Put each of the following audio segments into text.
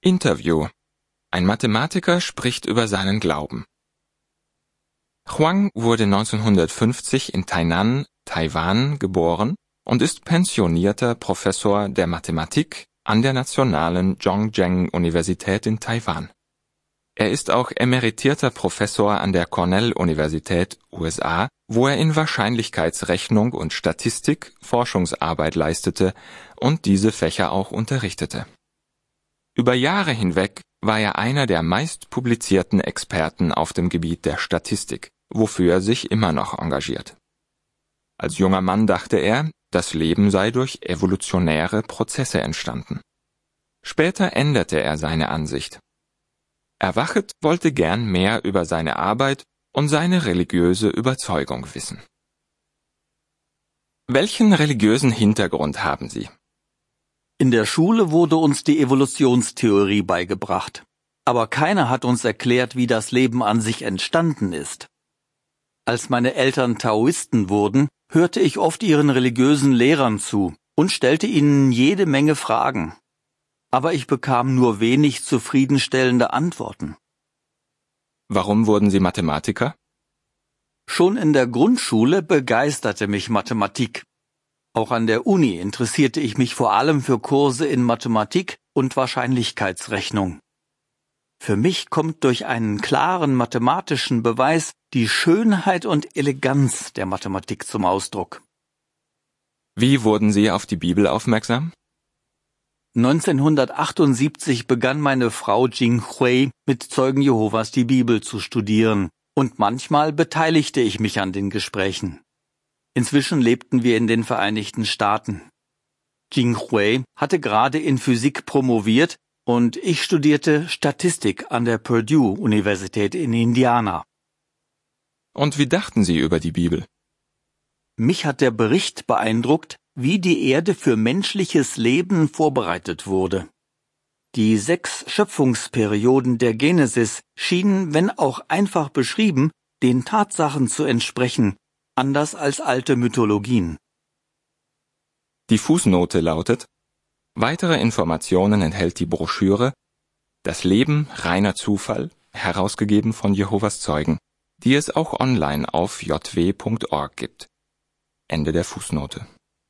Interview. Ein Mathematiker spricht über seinen Glauben. Huang wurde 1950 in Tainan, Taiwan, geboren und ist pensionierter Professor der Mathematik an der Nationalen Zhongzheng-Universität in Taiwan. Er ist auch emeritierter Professor an der Cornell-Universität, USA, wo er in Wahrscheinlichkeitsrechnung und Statistik Forschungsarbeit leistete und diese Fächer auch unterrichtete. Über Jahre hinweg war er einer der meist publizierten Experten auf dem Gebiet der Statistik, wofür er sich immer noch engagiert. Als junger Mann dachte er, das Leben sei durch evolutionäre Prozesse entstanden. Später änderte er seine Ansicht. Erwachet wollte gern mehr über seine Arbeit und seine religiöse Überzeugung wissen. Welchen religiösen Hintergrund haben Sie? In der Schule wurde uns die Evolutionstheorie beigebracht, aber keiner hat uns erklärt, wie das Leben an sich entstanden ist. Als meine Eltern Taoisten wurden, hörte ich oft ihren religiösen Lehrern zu und stellte ihnen jede Menge Fragen. Aber ich bekam nur wenig zufriedenstellende Antworten. Warum wurden Sie Mathematiker? Schon in der Grundschule begeisterte mich Mathematik. Auch an der Uni interessierte ich mich vor allem für Kurse in Mathematik und Wahrscheinlichkeitsrechnung. Für mich kommt durch einen klaren mathematischen Beweis die Schönheit und Eleganz der Mathematik zum Ausdruck. Wie wurden Sie auf die Bibel aufmerksam? 1978 begann meine Frau Jing Hui mit Zeugen Jehovas die Bibel zu studieren, und manchmal beteiligte ich mich an den Gesprächen. Inzwischen lebten wir in den Vereinigten Staaten. Jing Hui hatte gerade in Physik promoviert und ich studierte Statistik an der Purdue-Universität in Indiana. Und wie dachten Sie über die Bibel? Mich hat der Bericht beeindruckt, wie die Erde für menschliches Leben vorbereitet wurde. Die 6 Schöpfungsperioden der Genesis schienen, wenn auch einfach beschrieben, den Tatsachen zu entsprechen, anders als alte Mythologien. Die Fußnote lautet: Weitere Informationen enthält die Broschüre Das Leben reiner Zufall, herausgegeben von Jehovas Zeugen, die es auch online auf jw.org gibt. Ende der Fußnote.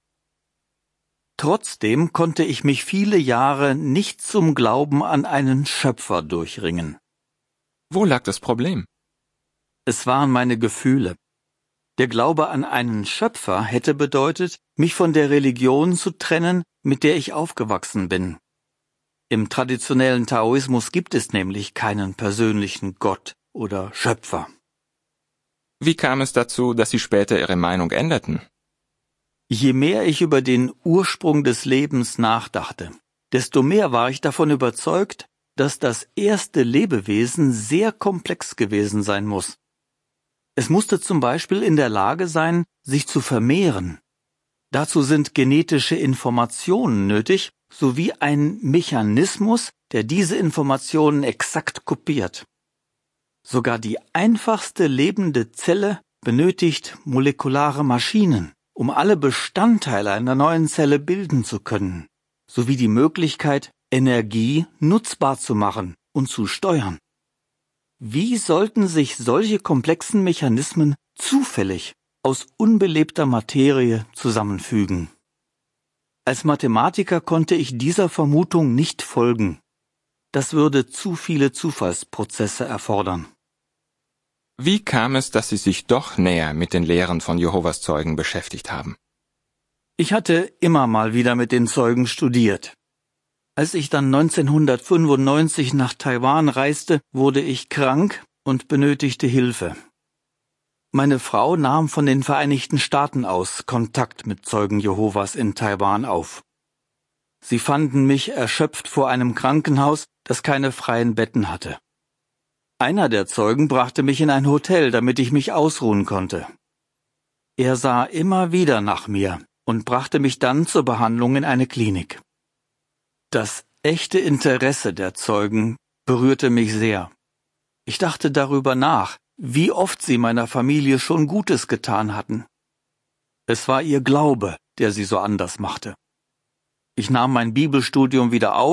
Trotzdem konnte ich mich viele Jahre nicht zum Glauben an einen Schöpfer durchringen. Wo lag das Problem? Es waren meine Gefühle. Der Glaube an einen Schöpfer hätte bedeutet, mich von der Religion zu trennen, mit der ich aufgewachsen bin. Im traditionellen Taoismus gibt es nämlich keinen persönlichen Gott oder Schöpfer. Wie kam es dazu, dass Sie später Ihre Meinung änderten? Je mehr ich über den Ursprung des Lebens nachdachte, desto mehr war ich davon überzeugt, dass das erste Lebewesen sehr komplex gewesen sein muss. Es musste zum Beispiel in der Lage sein, sich zu vermehren. Dazu sind genetische Informationen nötig, sowie ein Mechanismus, der diese Informationen exakt kopiert. Sogar die einfachste lebende Zelle benötigt molekulare Maschinen, um alle Bestandteile einer neuen Zelle bilden zu können, sowie die Möglichkeit, Energie nutzbar zu machen und zu steuern. Wie sollten sich solche komplexen Mechanismen zufällig aus unbelebter Materie zusammenfügen? Als Mathematiker konnte ich dieser Vermutung nicht folgen. Das würde zu viele Zufallsprozesse erfordern. Wie kam es, dass Sie sich doch näher mit den Lehren von Jehovas Zeugen beschäftigt haben? Ich hatte immer mal wieder mit den Zeugen studiert. Als ich dann 1995 nach Taiwan reiste, wurde ich krank und benötigte Hilfe. Meine Frau nahm von den Vereinigten Staaten aus Kontakt mit Zeugen Jehovas in Taiwan auf. Sie fanden mich erschöpft vor einem Krankenhaus, das keine freien Betten hatte. Einer der Zeugen brachte mich in ein Hotel, damit ich mich ausruhen konnte. Er sah immer wieder nach mir und brachte mich dann zur Behandlung in eine Klinik. Das echte Interesse der Zeugen berührte mich sehr. Ich dachte darüber nach, wie oft sie meiner Familie schon Gutes getan hatten. Es war ihr Glaube, der sie so anders machte. Ich nahm mein Bibelstudium wieder auf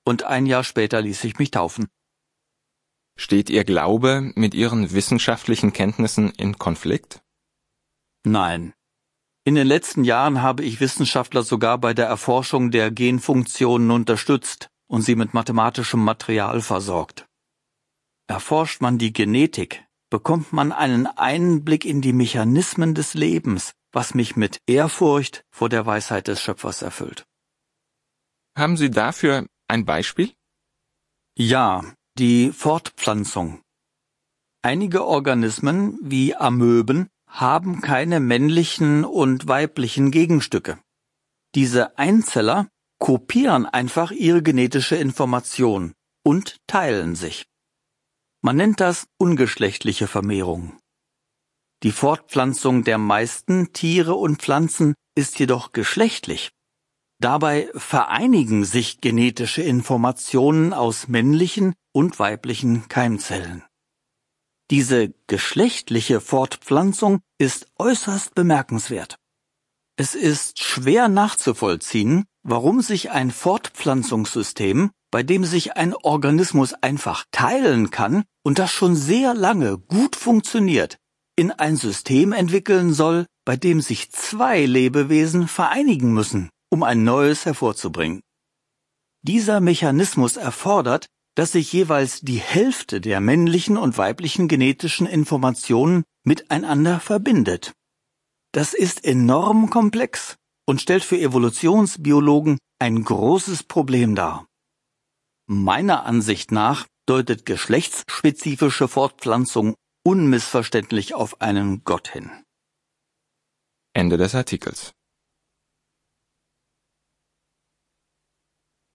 und ein Jahr später ließ ich mich taufen. Steht Ihr Glaube mit Ihren wissenschaftlichen Kenntnissen in Konflikt? Nein. In den letzten Jahren habe ich Wissenschaftler sogar bei der Erforschung der Genfunktionen unterstützt und sie mit mathematischem Material versorgt. Erforscht man die Genetik, bekommt man einen Einblick in die Mechanismen des Lebens, was mich mit Ehrfurcht vor der Weisheit des Schöpfers erfüllt. Haben Sie dafür ein Beispiel? Ja, die Fortpflanzung. Einige Organismen, wie Amöben, haben keine männlichen und weiblichen Gegenstücke. Diese Einzeller kopieren einfach ihre genetische Information und teilen sich. Man nennt das ungeschlechtliche Vermehrung. Die Fortpflanzung der meisten Tiere und Pflanzen ist jedoch geschlechtlich. Dabei vereinigen sich genetische Informationen aus männlichen und weiblichen Keimzellen. Diese geschlechtliche Fortpflanzung ist äußerst bemerkenswert. Es ist schwer nachzuvollziehen, warum sich ein Fortpflanzungssystem, bei dem sich ein Organismus einfach teilen kann und das schon sehr lange gut funktioniert, in ein System entwickeln soll, bei dem sich zwei Lebewesen vereinigen müssen, um ein neues hervorzubringen. Dieser Mechanismus erfordert, dass sich jeweils die Hälfte der männlichen und weiblichen genetischen Informationen miteinander verbindet. Das ist enorm komplex und stellt für Evolutionsbiologen ein großes Problem dar. Meiner Ansicht nach deutet geschlechtsspezifische Fortpflanzung unmissverständlich auf einen Gott hin. Ende des Artikels.